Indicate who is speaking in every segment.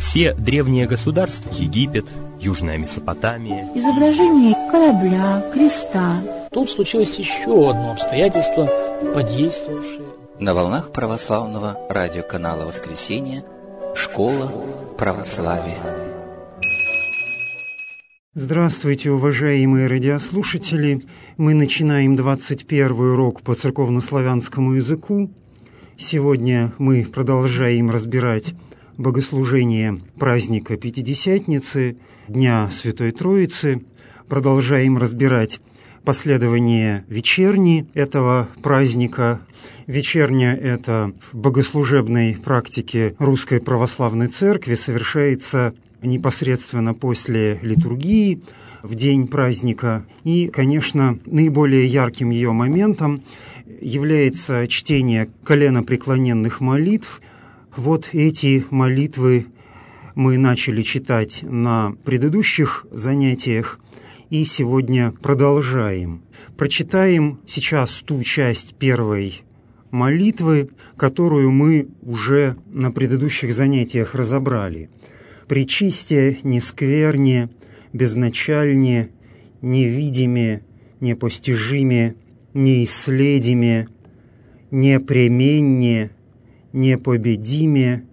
Speaker 1: Все древние государства, Египет, Южная Месопотамия,
Speaker 2: изображение корабля, креста.
Speaker 3: Тут случилось еще одно обстоятельство, подействовавшее.
Speaker 4: На волнах православного радиоканала «Воскресенье» «Школа православия».
Speaker 5: Здравствуйте, уважаемые радиослушатели! Мы начинаем 21-й урок по церковнославянскому языку. Сегодня мы продолжаем разбирать богослужение праздника Пятидесятницы, Дня Святой Троицы. Продолжаем разбирать последование вечерни этого праздника. Вечерня – это в богослужебной практике Русской Православной Церкви совершается непосредственно после литургии, в день праздника. И, конечно, наиболее ярким ее моментом является чтение коленопреклоненных молитв. Вот эти молитвы мы начали читать на предыдущих занятиях, и сегодня продолжаем. Прочитаем сейчас ту часть первой молитвы, которую мы уже на предыдущих занятиях разобрали. «Пречисте, нескверне, безначальне, невидиме, непостижиме, неисследиме, непременне, непобедиме,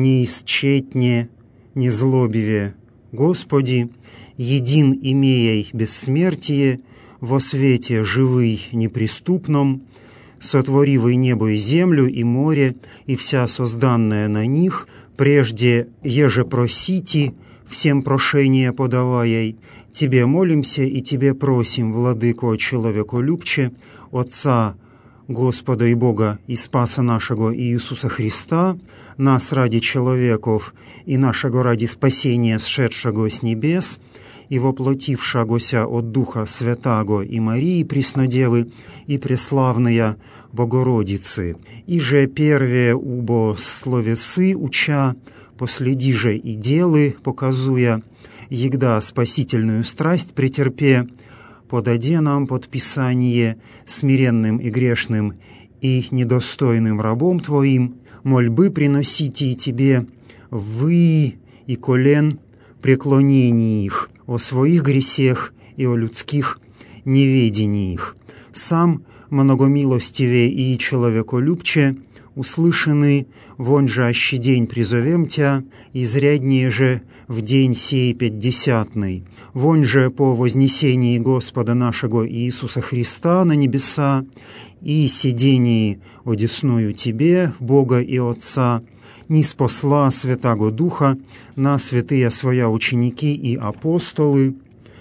Speaker 5: неисчетне, незлобиве. Господи, един имеей бессмертие, во свете живый неприступном, сотворивый небо и землю и море, и вся созданная на них, прежде еже просити, всем прошение подавай, Тебе молимся и Тебе просим, Владыко человеколюбче, Отца Господа и Бога и Спаса нашего Иисуса Христа, нас ради человеков и нашего ради спасения сшедшего с небес, и воплотившегося от Духа Святаго и Марии Преснодевы и преславная Богородицы. И же первее убо словесы уча, последи же и делы показуя, егда спасительную страсть претерпе, подаде нам подписание смиренным и грешным и недостойным рабом Твоим, мольбы приносите Тебе вы и колен преклонений их, о своих гресех и о людских неведениях. Сам многомилостивее и человеколюбче, услышанный, вон же аще день призовем Тя, изряднее же в день сей пятидесятный, вон же по вознесении Господа нашего Иисуса Христа на небеса и сидении одесную Тебе, Бога и Отца, ниспосла Святаго Духа на святые Своя ученики и апостолы,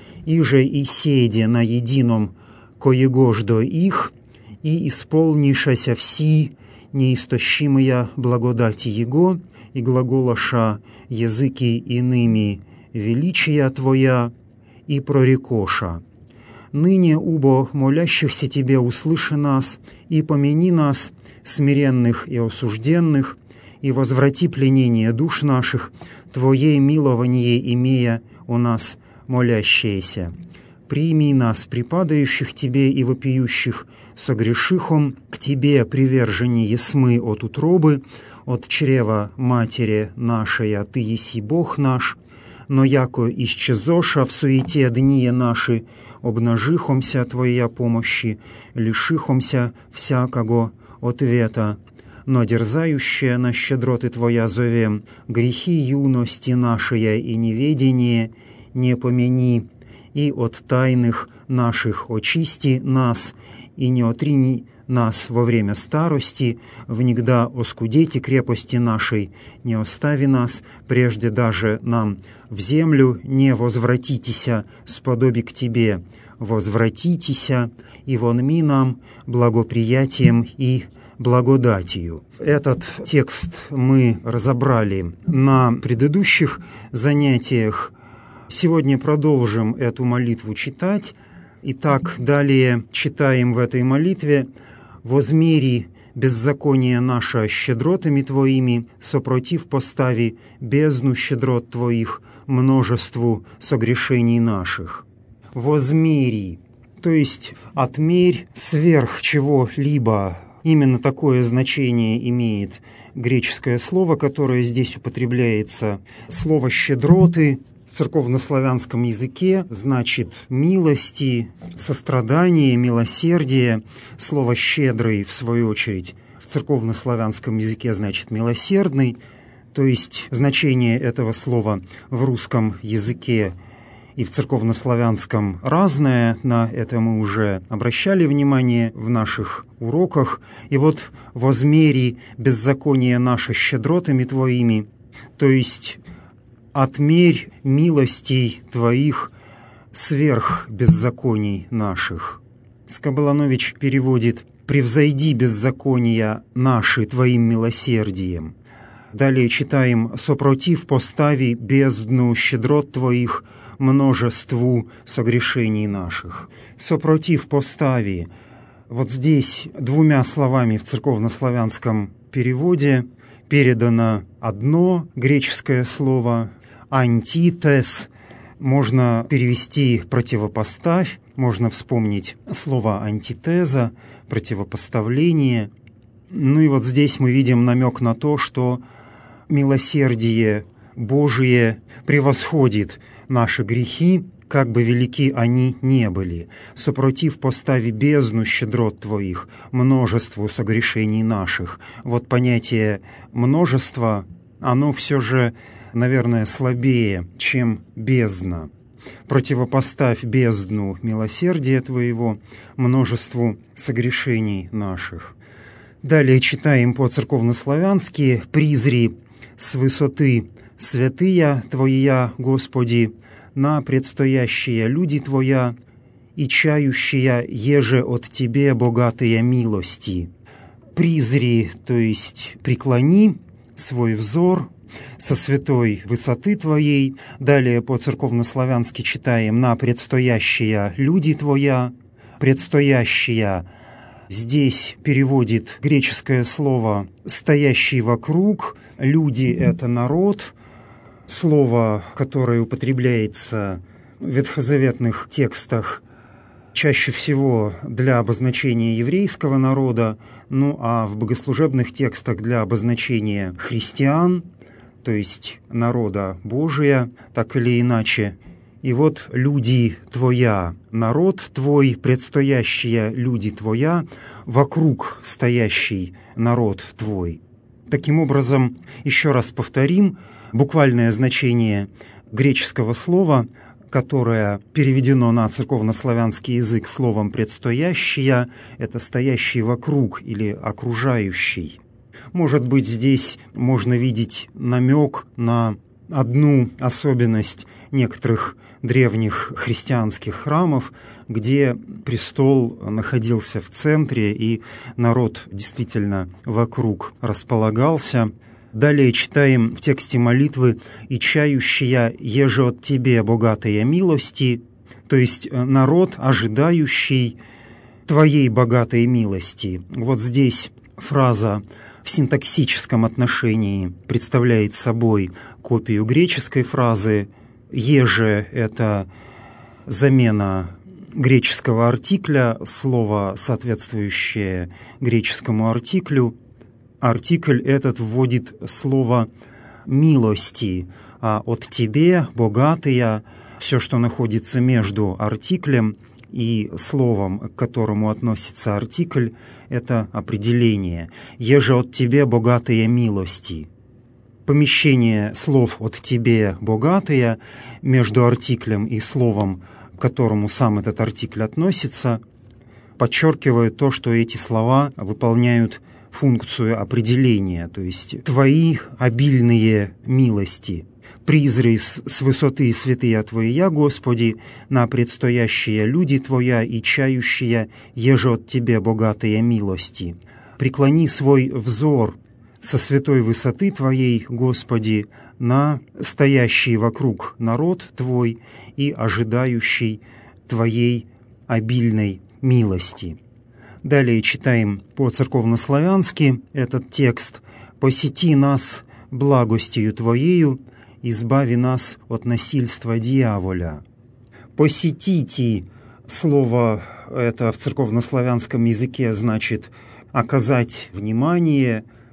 Speaker 5: и же и седе на едином коегождо их, и исполнишася вси неистощимая благодати Его, и глаголаша языки иными величия Твоя, и прорекоша. Ныне, убо молящихся Тебе, услыши нас, и помяни нас, смиренных и осужденных, и возврати пленение душ наших, Твоей милование имея у нас молящиеся. Прими нас, припадающих Тебе и вопиющих, согрешихом к Тебе привержение есмы от утробы, от чрева матери нашей, а Ты еси Бог наш, но яко исчезоша в суете дни наши, обнажихомся Твоя помощи, лишихомся всякого ответа, но дерзающая на щедроты Твоя зовем, грехи юности нашей и неведение не помяни, и от тайных наших очисти нас, и не отрини нас во время старости, внегда оскудейте крепости нашей, не остави нас, прежде даже нам в землю не возвратитеся, сподоби к Тебе, возвратитеся, и вонми нам благоприятием и благодатью. Этот текст мы разобрали на предыдущих занятиях. Сегодня продолжим эту молитву читать. Итак, далее читаем в этой молитве: «Возмери беззаконие наше щедротами Твоими, сопротив постави бездну щедрот Твоих множеству согрешений наших». «Возмери», то есть «отмерь сверх чего-либо». Именно такое значение имеет греческое слово, которое здесь употребляется. Слово «щедроты» в церковнославянском языке значит «милости», «сострадание», «милосердие». Слово «щедрый», в свою очередь, в церковнославянском языке значит «милосердный». То есть значение этого слова в русском языке и в церковнославянском разное. На это мы уже обращали внимание в наших уроках. И вот «возмери беззаконие наше щедротами Твоими», то есть «отмерь милостей Твоих сверх беззаконий наших». Скоболанович переводит «превзойди беззакония наши Твоим милосердием». Далее читаем «сопротив постави бездну щедрот Твоих множеству согрешений наших». «Сопротив постави». Вот здесь двумя словами в церковнославянском переводе передано одно греческое слово «антитез». Можно перевести «противопоставь», можно вспомнить слово «антитеза», «противопоставление». Ну и вот здесь мы видим намек на то, что милосердие Божие превосходит наши грехи, как бы велики они не были. «Сопротив постави бездну щедрот Твоих, множеству согрешений наших». Вот понятие «множество», оно все же, наверное, слабее, чем «бездна». «Противопоставь бездну милосердия Твоего, множеству согрешений наших». Далее читаем по-церковнославянски «призри с высоты святыя Твоя, Господи, на предстоящие люди Твоя, и чающие еже от Тебе богатые милости». «Призри», то есть «преклони свой взор со святой высоты Твоей». Далее по-церковнославянски читаем «на предстоящие люди Твоя». «Предстоящие» здесь переводит греческое слово «стоящий вокруг». «Люди» — это народ. Слово, которое употребляется в ветхозаветных текстах чаще всего для обозначения еврейского народа, ну а в богослужебных текстах для обозначения христиан, то есть народа Божия, так или иначе. И вот «люди Твоя», народ Твой, предстоящие люди Твоя, вокруг стоящий народ Твой. Таким образом, еще раз повторим, буквальное значение греческого слова, которое переведено на церковнославянский язык словом «предстоящая», это «стоящий вокруг» или «окружающий». Может быть, здесь можно видеть намек на одну особенность некоторых древних христианских храмов, где престол находился в центре, и народ действительно вокруг располагался. Далее читаем в тексте молитвы «И чающая еже от Тебе богатые милости», то есть народ, ожидающий Твоей богатой милости. Вот здесь фраза в синтаксическом отношении представляет собой копию греческой фразы. «Еже» — это замена греческого артикля, слово, соответствующее греческому артиклю. Артикль этот вводит слово «милости», а «от Тебе», «богатые», все, что находится между артиклем и словом, к которому относится артикль, это определение. «Еже от Тебе богатые милости». Помещение слов «от Тебе богатые» между артиклем и словом, к которому сам этот артикль относится, подчеркивает то, что эти слова выполняют функцию определения, то есть «Твои обильные милости». «Призри с высоты святыя Твоя, Господи, на предстоящие люди Твоя и чающие еже от Тебе богатые милости. Преклони свой взор со святой высоты Твоей, Господи, на стоящий вокруг народ Твой и ожидающий Твоей обильной милости». Далее читаем по-церковнославянски этот текст «Посети нас благостью Твоею, избави нас от насильства дьяволя». «Посетите» слово это в церковнославянском языке значит «оказать внимание»,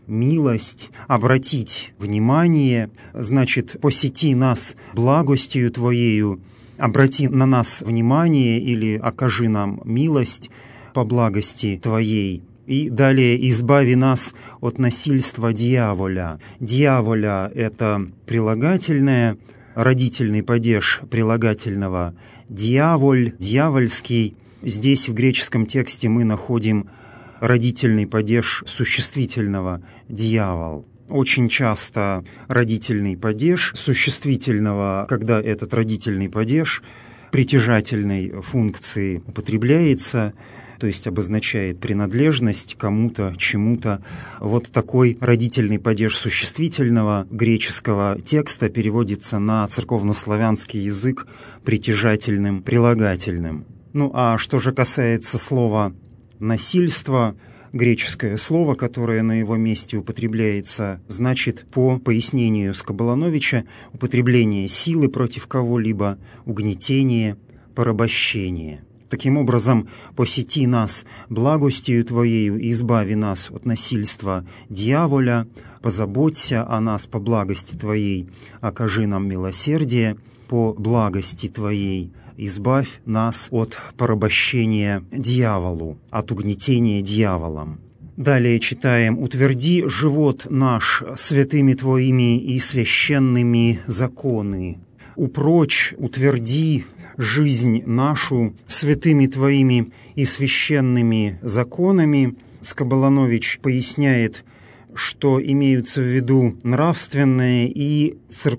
Speaker 5: милость, обратить внимание, значит, посети нас благостью Твоею, обрати на нас внимание или окажи нам милость по благости Твоей. И далее избави нас от насильства дьяволя. Дьяволя — это прилагательное, родительный падеж прилагательного дьяволь, дьявольский. Здесь в греческом тексте мы находим родительный падеж существительного дьявол. Очень часто родительный падеж существительного, когда этот родительный падеж притяжательной функции употребляется, то есть обозначает принадлежность кому-то, чему-то. Вот такой родительный падеж существительного греческого текста переводится на церковнославянский язык притяжательным прилагательным. Ну а что же касается слова «насильство», греческое слово, которое на его месте употребляется, значит, по пояснению Скоболоновича, употребление силы против кого-либо, угнетение, порабощение. Таким образом, посети нас благостью Твоею и избави нас от насильства дьяволя, позаботься о нас по благости Твоей, окажи нам милосердие по благости Твоей, избавь нас от порабощения дьяволу, от угнетения дьяволом. Далее читаем: «Утверди живот наш святыми Твоими и священными законы». «Упрочь, утверди жизнь нашу святыми Твоими и священными законами». Скоболонович поясняет, что имеются в виду нравственные и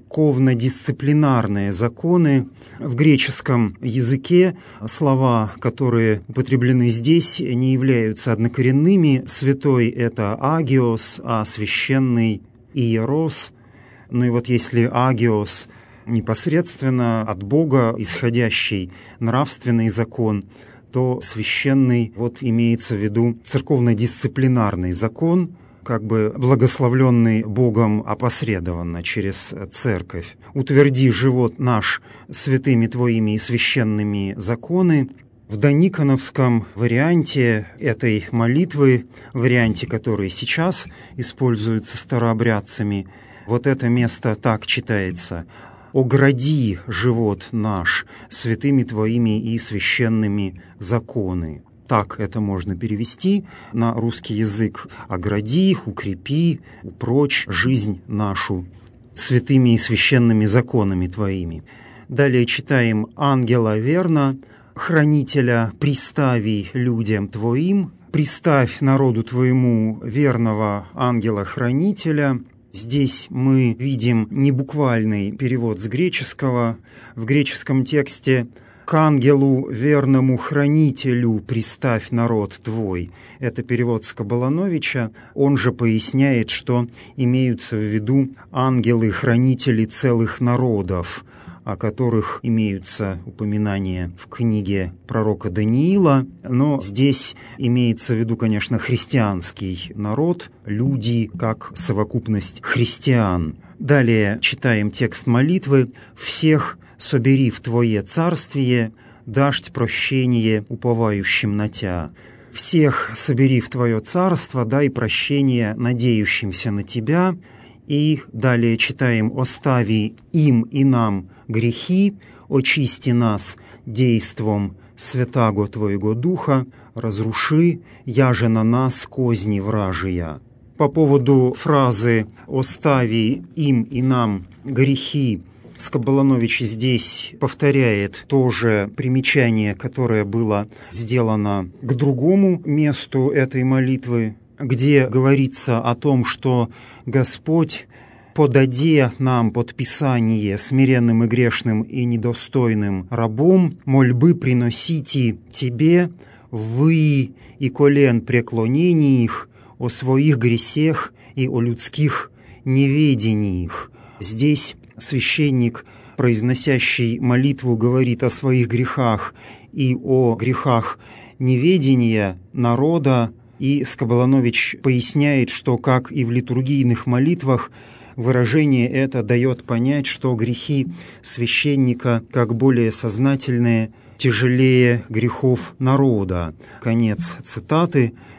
Speaker 5: церковно-дисциплинарные законы. В греческом языке слова, которые употреблены здесь, не являются однокоренными. Святой — это агиос, а священный — иерос. Ну и вот если агиос — непосредственно от Бога исходящий нравственный закон, то священный вот имеется в виду церковно-дисциплинарный закон, как бы благословленный Богом опосредованно через церковь. «Утверди живот наш святыми Твоими и священными законы». В дониконовском варианте этой молитвы, варианте, который сейчас используется старообрядцами, вот это место так читается: «Огради живот наш святыми Твоими и священными законы». Так это можно перевести на русский язык: «Огради, укрепи, упрочь жизнь нашу святыми и священными законами Твоими». Далее читаем: «Ангела верно, хранителя пристави людям Твоим». «Приставь народу Твоему верного ангела-хранителя». Здесь мы видим небуквальный перевод с греческого. В греческом тексте «К ангелу верному хранителю приставь народ твой». Это перевод Скоболоновича. Он же поясняет, что имеются в виду ангелы-хранители целых народов, о которых имеются упоминания в книге пророка Даниила. Но здесь имеется в виду, конечно, христианский народ, люди как совокупность христиан. Далее читаем текст молитвы: «Всех собери в Твое царствие, дашь прощение уповающим на Тя». «Всех собери в Твое царство, дай прощение надеющимся на Тебя». И далее читаем: «Остави им и нам грехи, очисти нас действом святаго Твоего Духа, разруши, яже на нас козни вражия». По поводу фразы «остави им и нам грехи» Скоболонович здесь повторяет то же примечание, которое было сделано к другому месту этой молитвы, где говорится о том, что Господь подаде нам подписание смиренным и грешным и недостойным рабом, мольбы приносите Тебе, вы и колен преклонений их, о своих гресех и о людских неведениях». Здесь священник, произносящий молитву, говорит о своих грехах и о грехах неведения народа, и Скоболонович поясняет, что, как и в литургийных молитвах, выражение это дает понять, что грехи священника, как более сознательные, тяжелее грехов народа. Конец цитаты.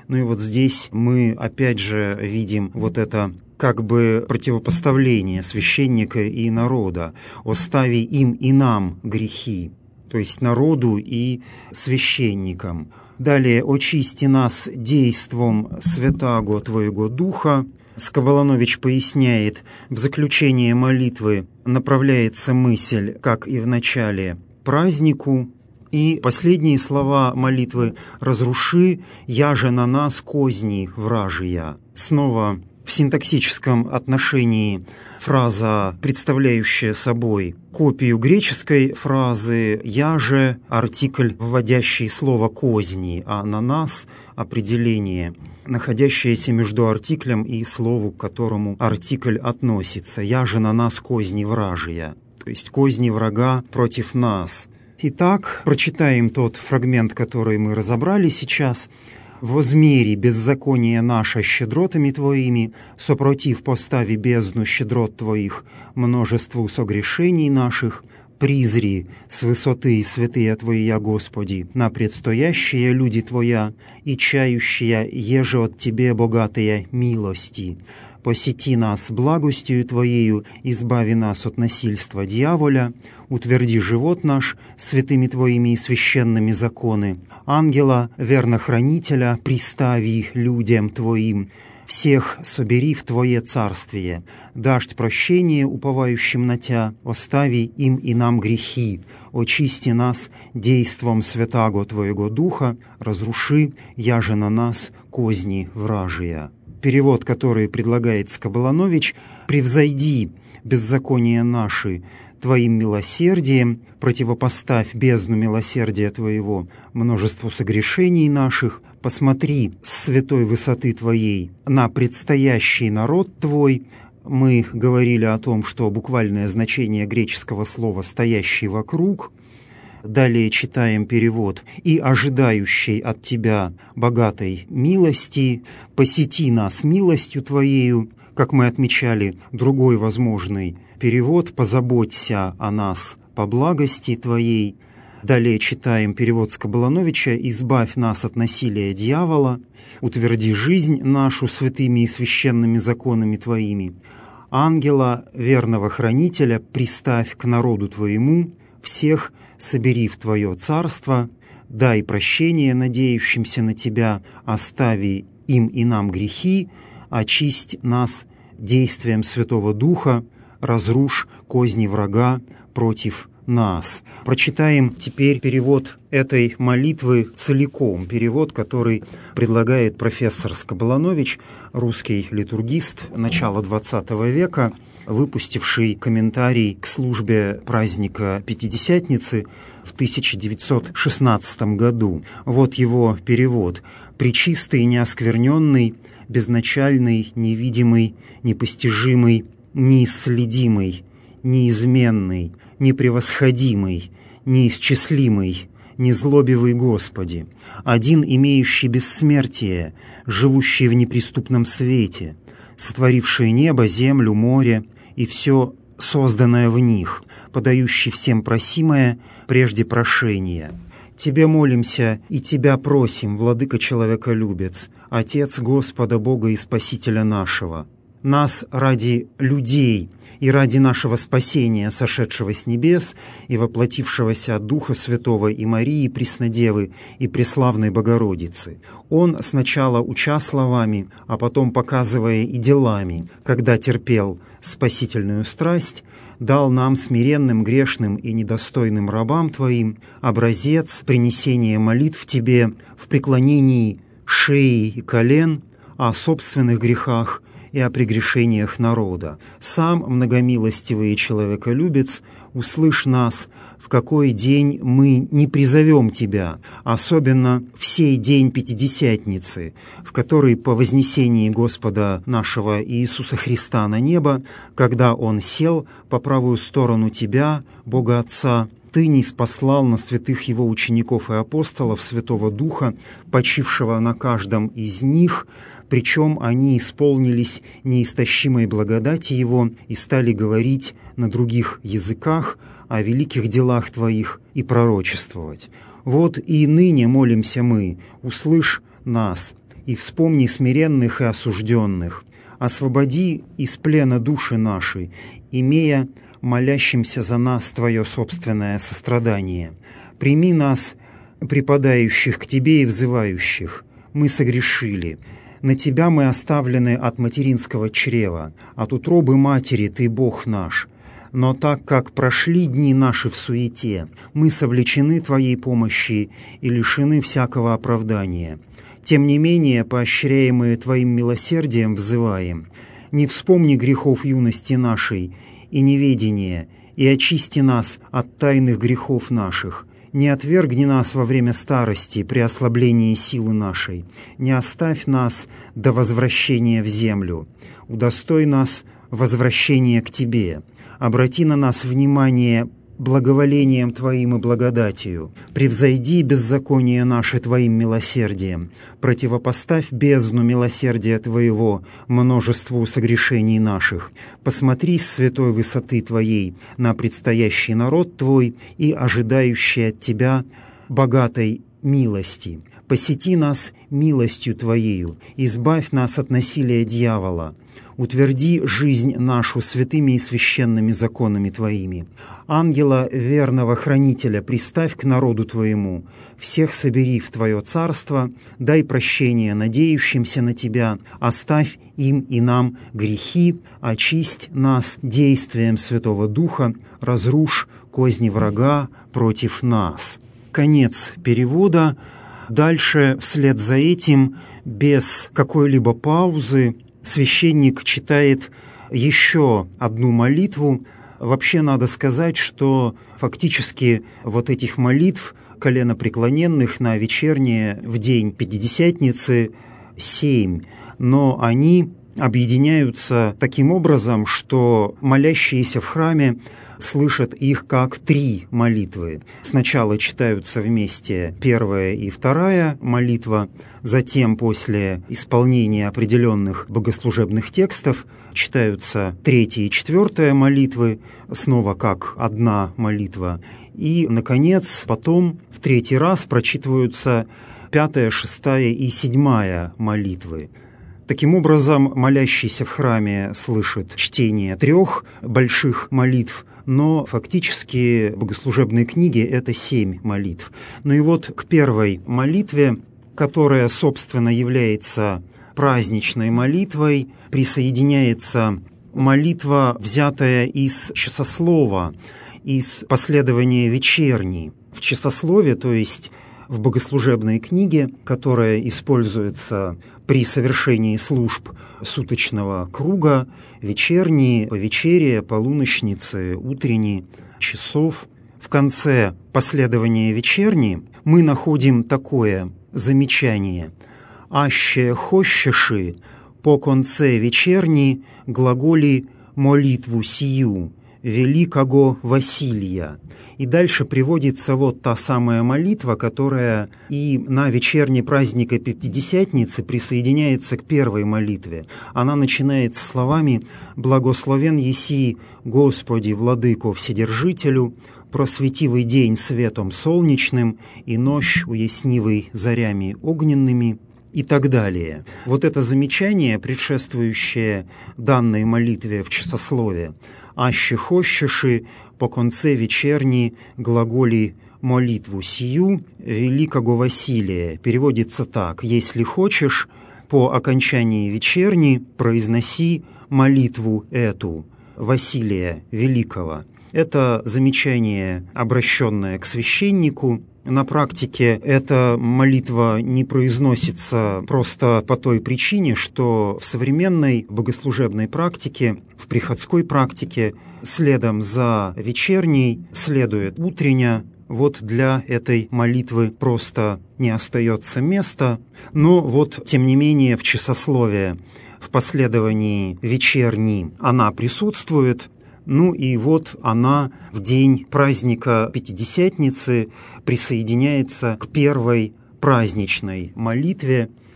Speaker 5: Ну и вот здесь мы опять же видим вот это как бы противопоставление священника и народа. «Остави им и нам грехи», то есть народу и священникам. Далее «Очисти нас действом святаго Твоего Духа». Скоболанович поясняет, в заключение молитвы направляется мысль, как и в начале, празднику, и последние слова молитвы «разруши, яже на нас козни вражия». Снова в синтаксическом отношении фраза, представляющая собой копию греческой фразы «яже», артикль, вводящий слово «козни», а «на нас» — определение, находящееся между артиклем и слову, к которому артикль относится. «Яже на нас козни вражия», то есть козни врага против нас. Итак, прочитаем тот фрагмент, который мы разобрали сейчас. «Возмери беззаконие наше щедротами Твоими, сопротив постави бездну щедрот Твоих, множеству согрешений наших, призри с высоты святые Твоя, Господи, на предстоящие люди Твоя и чающие еже от Тебе богатые милости. Посети нас благостью Твоею, избави нас от насильства дьяволя, утверди живот наш святыми Твоими и священными законы. Ангела, вернохранителя, пристави людям Твоим, всех собери в Твое царствие. Дашь прощение уповающим на Тя, остави им и нам грехи. Очисти нас действом святаго Твоего Духа, разруши, яже на нас козни вражия». Перевод, который предлагает Скоболанович: «Превзойди беззаконие наши Твоим милосердием, противопоставь бездну милосердия Твоего множеству согрешений наших, посмотри с святой высоты Твоей на предстоящий народ Твой». Мы говорили о том, что буквальное значение греческого слова «стоящий вокруг». Далее читаем перевод: «И ожидающий от Тебя богатой милости, посети нас милостью Твоею». Как мы отмечали, другой возможный перевод: «Позаботься о нас по благости Твоей». Далее читаем перевод Скоболановича: «Избавь нас от насилия дьявола, утверди жизнь нашу святыми и священными законами Твоими. Ангела, верного хранителя, приставь к народу Твоему, всех собери в Твое царство, дай прощение надеющимся на Тебя, остави им и нам грехи, очисть нас действием Святого Духа, разрушь козни врага против нас». Прочитаем теперь перевод этой молитвы целиком, перевод, который предлагает профессор Скоболанович, русский литургист начала XX века, выпустивший комментарий к службе праздника Пятидесятницы в 1916 году. Вот его перевод: «Пречистый, неоскверненный, безначальный, невидимый, непостижимый, неисследимый, неизменный, непревосходимый, неисчислимый, незлобивый Господи, один имеющий бессмертие, живущий в неприступном свете, сотворивший небо, землю, море и все созданное в них, подающий всем просимое прежде прошения. Тебе молимся и Тебя просим, Владыка Человеколюбец, Отец Господа Бога и Спасителя нашего. Нас ради людей и ради нашего спасения, сошедшего с небес и воплотившегося от Духа Святого и Марии Преснодевы и Преславной Богородицы. Он сначала уча словами, а потом показывая и делами, когда терпел спасительную страсть, дал нам, смиренным, грешным и недостойным рабам Твоим, образец принесения молитв Тебе в преклонении шеи и колен о собственных грехах и о прегрешениях народа. Сам, многомилостивый человеколюбец, услышь нас, в какой день мы не призовем Тебя, особенно в сей день Пятидесятницы, в который по вознесении Господа нашего Иисуса Христа на небо, когда Он сел по правую сторону Тебя, Бога Отца, Ты ниспослал на святых Его учеников и апостолов Святого Духа, почившего на каждом из них, причем они исполнились неистощимой благодати Его и стали говорить на других языках о великих делах Твоих и пророчествовать. Вот и ныне молимся мы, услышь нас, и вспомни смиренных и осужденных. Освободи из плена души наши, имея молящимся за нас Твое собственное сострадание. Прими нас, припадающих к Тебе и взывающих. Мы согрешили. На Тебя мы оставлены от материнского чрева, от утробы матери Ты Бог наш. Но так как прошли дни наши в суете, мы совлечены Твоей помощи и лишены всякого оправдания. Тем не менее, поощряемые Твоим милосердием, взываем: не вспомни грехов юности нашей и неведения, и очисти нас от тайных грехов наших. Не отвергни нас во время старости при ослаблении силы нашей. Не оставь нас до возвращения в землю. Удостой нас возвращения к Тебе. Обрати на нас внимание благоволением Твоим и благодатью. Превзойди беззаконие наше Твоим милосердием. Противопоставь бездну милосердия Твоего множеству согрешений наших. Посмотри с святой высоты Твоей на предстоящий народ Твой и ожидающий от Тебя богатой милости. Посети нас милостью Твоею, избавь нас от насилия дьявола. Утверди жизнь нашу святыми и священными законами Твоими. Ангела верного хранителя приставь к народу Твоему, всех собери в Твое царство, дай прощение надеющимся на Тебя, оставь им и нам грехи, очисть нас действием Святого Духа, разрушь козни врага против нас». Конец перевода. Дальше, вслед за этим, без какой-либо паузы, священник читает еще одну молитву. Вообще надо сказать, что фактически вот этих молитв коленопреклоненных на вечернее в день Пятидесятницы 7, но они объединяются таким образом, что молящиеся в храме слышат их как 3 молитвы. Сначала читаются вместе первая и вторая молитва, затем после исполнения определенных богослужебных текстов читаются 3-я и 4-я молитвы, снова как одна молитва. И, наконец, потом в 3-й раз прочитываются 5-я, 6-я и 7-я молитвы. Таким образом, молящийся в храме слышит чтение 3 больших молитв, но фактически в богослужебной книге это 7 молитв. Ну и вот к первой молитве, которая, собственно, является праздничной молитвой, присоединяется молитва, взятая из часослова, из последования вечерни. В часослове, то есть в богослужебной книге, которая используется при совершении служб суточного круга, вечерние, повечерия, полуночницы, утренние, часов. В конце последования вечерни мы находим такое замечание: «Аще хощеши по конце вечерни глаголи молитву сию великого Василия». И дальше приводится вот та самая молитва, которая и на вечерне праздника Пятидесятницы присоединяется к первой молитве. Она начинается словами: «Благословен еси, Господи, Владыко Вседержителю, просветивый день светом солнечным и ночь уяснивый зарями огненными», и так далее. Вот это замечание, предшествующее данной молитве в часослове: «Аще хощеши по конце вечерни глаголи молитву сию великого Василия», переводится так: «Если хочешь, по окончании вечерни произноси молитву эту Василия Великого». Это замечание, обращенное к священнику. На практике эта молитва не произносится просто по той причине, что в современной богослужебной практике, в приходской практике, следом за вечерней следует утренняя. Вот для этой молитвы просто не остается места. Но вот, тем не менее, в часослове, в последовании вечерней она присутствует. Ну и вот она в день праздника Пятидесятницы присоединяется к первой праздничной молитве.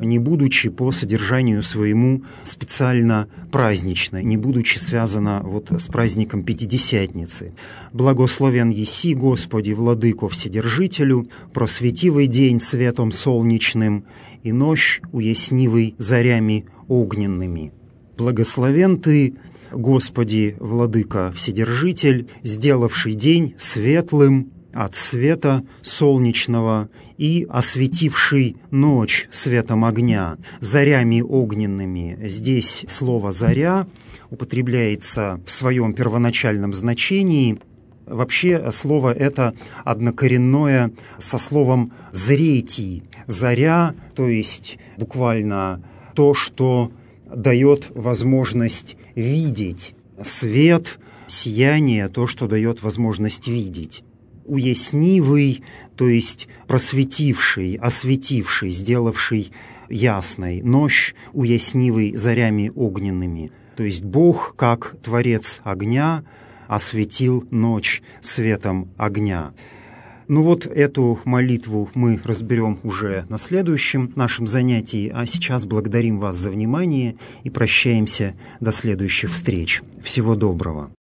Speaker 5: не будучи по содержанию своему специально праздничной, не будучи связана с праздником Пятидесятницы. «Благословен еси, Господи, Владыко Вседержителю, просветивый день светом солнечным и ночь уяснивый зарями огненными. Благословен Ты, Господи, Владыка Вседержитель, сделавший день светлым от света солнечного и осветивший ночь светом огня, зарями огненными». Здесь слово «заря» употребляется в своем первоначальном значении. Вообще слово это однокоренное со словом «зрети». Заря, то есть буквально то, что дает возможность видеть. Свет, сияние, то, что дает возможность видеть. Уяснивый, то есть просветивший, осветивший, сделавший ясной. Ночь уяснивый зарями огненными. То есть Бог, как Творец огня, осветил ночь светом огня. Эту молитву мы разберем уже на следующем нашем занятии, а сейчас благодарим вас за внимание и прощаемся до следующих встреч. Всего доброго.